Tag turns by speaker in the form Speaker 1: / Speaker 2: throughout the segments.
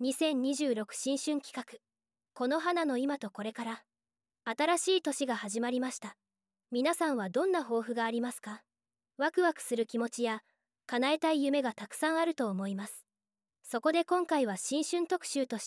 Speaker 1: 2026新春企画、この花の今とこれから。新しい年が始まりました。皆さんはどんな抱負がありますか？ワクワクする気持ちや叶えたい夢がたくさんあると思います。そこで今回は新春特集として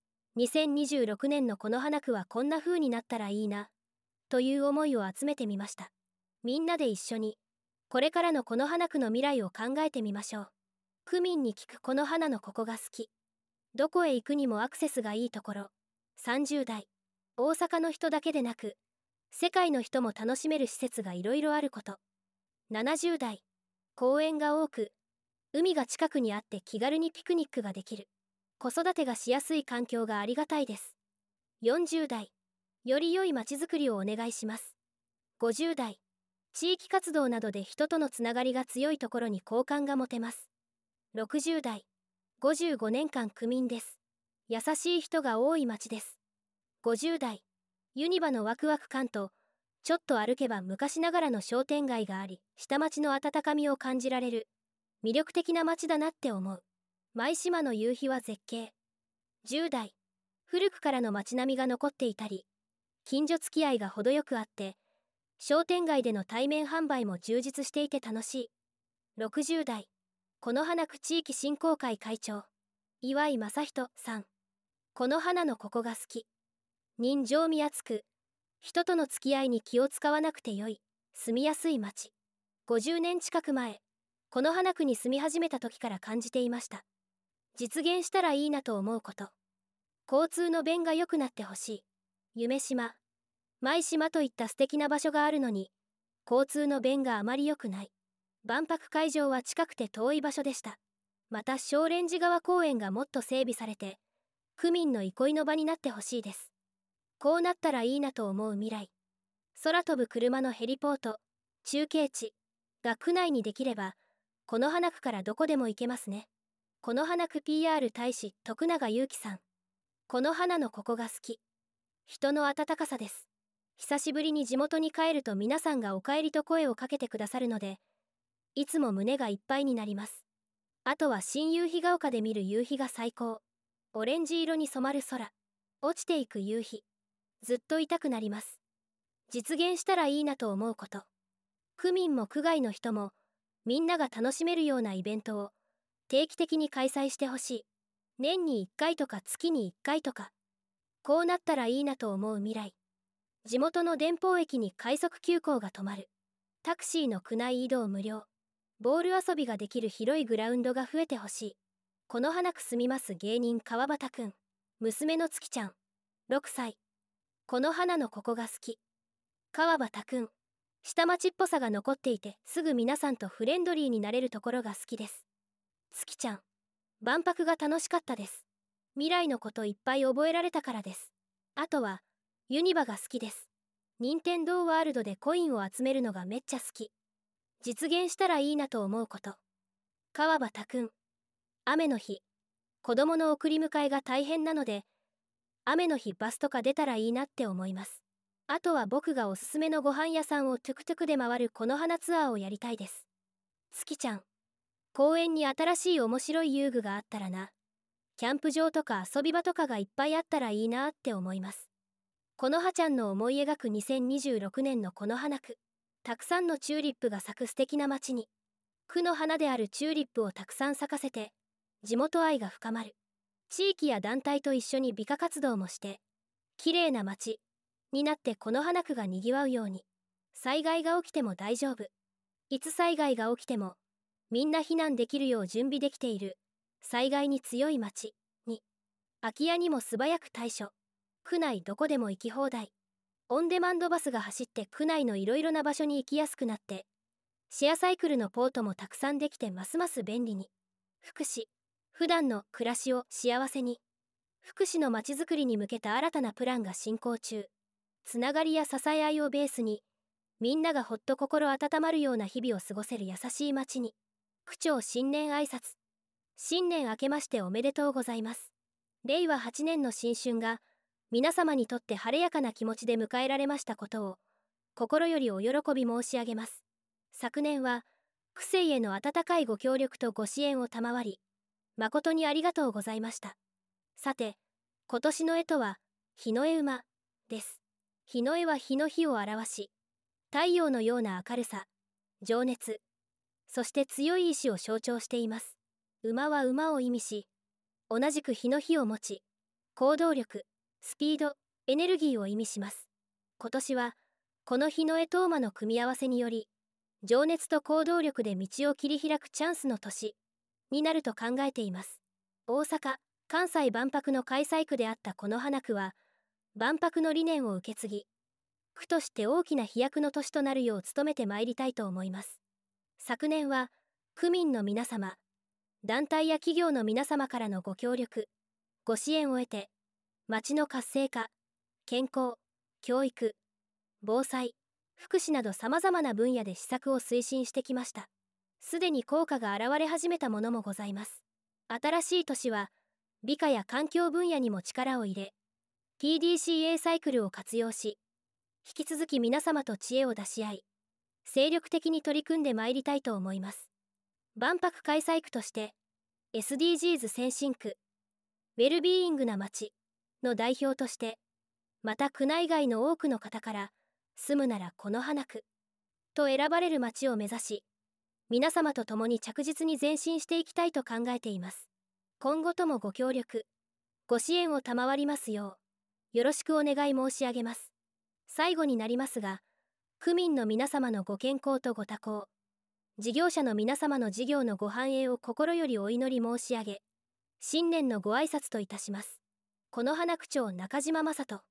Speaker 1: 、2026年のこの花区はこんな風になったらいいな、という思いを集めてみました。みんなで一緒に、これからのこの花区の未来を考えてみましょう。区民に聞くこの花のここが好き。どこへ行くにもアクセスがいいところ。30代。大阪の人だけでなく、世界の人も楽しめる施設がいろいろあること。70代。公園が多く、海が近くにあって気軽にピクニックができる。子育てがしやすい環境がありがたいです。40代。より良い街づくりをお願いします。50代。地域活動などで人とのつながりが強いところに好感が持てます。60代。55年間区民です。優しい人が多い街です。50代。ユニバのワクワク感と、ちょっと歩けば昔ながらの商店街があり、下町の温かみを感じられる、魅力的な街だなって思う。舞島の夕日は絶景。10代。古くからの街並みが残っていたり、近所付き合いが程よくあって、商店街での対面販売も充実していて楽しい。60代。この花区地域振興会会長、岩井正人さん。この花のここが好き。人情味厚く、人との付き合いに気を使わなくてよい、住みやすい街。50年近く前、この花区に住み始めた時から感じていました。実現したらいいなと思うこと。交通の便が良くなってほしい。夢島、舞島といった素敵な場所があるのに、交通の便があまり良くない。万博会場は近くて遠い場所でした。また少蓮寺川公園がもっと整備されて、区民の憩いの場になってほしいです。こうなったらいいなと思う未来。空飛ぶ車のヘリポート、中継地が区内にできれば、この花区からどこでも行けますね。この花区 PR 大使徳永祐樹さん。この花のここが好き。人の温かさです。久しぶりに地元に帰ると皆さんがお帰りと声をかけてくださるので、いつも胸がいっぱいになります。あとは新夕日が丘で見る夕日が最高。オレンジ色に染まる空。落ちていく夕日。ずっと痛くなります。実現したらいいなと思うこと。区民も区外の人も、みんなが楽しめるようなイベントを定期的に開催してほしい。年に1回とか月に1回とか。こうなったらいいなと思う未来。地元の電報駅に快速急行が止まる。タクシーの区内移動無料。ボール遊びができる広いグラウンドが増えてほしい。この花区住みます芸人川端くん。娘の月ちゃん。6歳。この花のここが好き。川端くん。下町っぽさが残っていて、すぐ皆さんとフレンドリーになれるところが好きです。月ちゃん。万博が楽しかったです。未来のこといっぱい覚えられたからです。あとは、ユニバが好きです。任天堂ワールドでコインを集めるのがめっちゃ好き。実現したらいいなと思うこと。川端くん。雨の日。子供の送り迎えが大変なので、雨の日バスとか出たらいいなって思います。あとは僕がおすすめのご飯屋さんをトゥクトゥクで回るこの花ツアーをやりたいです。月ちゃん。公園に新しい面白い遊具があったらな。キャンプ場とか遊び場とかがいっぱいあったらいいなって思います。この葉ちゃんの思い描く2026年のこの花区。たくさんのチューリップが咲く素敵な街に。区の花であるチューリップをたくさん咲かせて、地元愛が深まる。地域や団体と一緒に美化活動もして、綺麗な街になってこの花区がにぎわうように。災害が起きても大丈夫。いつ災害が起きても、みんな避難できるよう準備できている。災害に強い街に。空き家にも素早く対処。区内どこでも行き放題。オンデマンドバスが走って区内のいろいろな場所に行きやすくなって、シェアサイクルのポートもたくさんできてますます便利に。福祉。普段の暮らしを幸せに。福祉のまちづくりに向けた新たなプランが進行中。つながりや支え合いをベースに、みんながほっと心温まるような日々を過ごせる優しい街に。区長新年挨拶。新年明けましておめでとうございます。令和8年の新春が、皆様にとって晴れやかな気持ちで迎えられましたことを、心よりお喜び申し上げます。昨年は、区政への温かいご協力とご支援を賜り、誠にありがとうございました。 さて、今年の干支は日の絵馬です。日の絵は日の日を表し、太陽のような明るさ、情熱、そして強い意志を象徴しています。馬は馬を意味し、同じく日の日を持ち、行動力、スピード、エネルギーを意味します。今年は、この日の干支馬の組み合わせにより、情熱と行動力で道を切り開くチャンスの年になると考えています。大阪・関西万博の開催区であったこの花区は、万博の理念を受け継ぎ、区として大きな飛躍の年となるよう努めてまいりたいと思います。昨年は、区民の皆様、団体や企業の皆様からのご協力、ご支援を得て、町の活性化、健康、教育、防災、福祉など様々な分野で施策を推進してきました。すでに効果が現れ始めたものもございます。新しい年は、美化や環境分野にも力を入れ、PDCA サイクルを活用し、引き続き皆様と知恵を出し合い、精力的に取り組んでまいりたいと思います。万博開催区として、SDGs 先進区、ウェルビーイングな街の代表として、また区内外の多くの方から、住むならこの花区と選ばれる街を目指し、皆様と共に着実に前進していきたいと考えています。今後ともご協力、ご支援を賜りますよう、よろしくお願い申し上げます。最後になりますが、区民の皆様のご健康とご多幸、事業者の皆様の事業のご繁栄を心よりお祈り申し上げ、新年のご挨拶といたします。この花区長中島正人。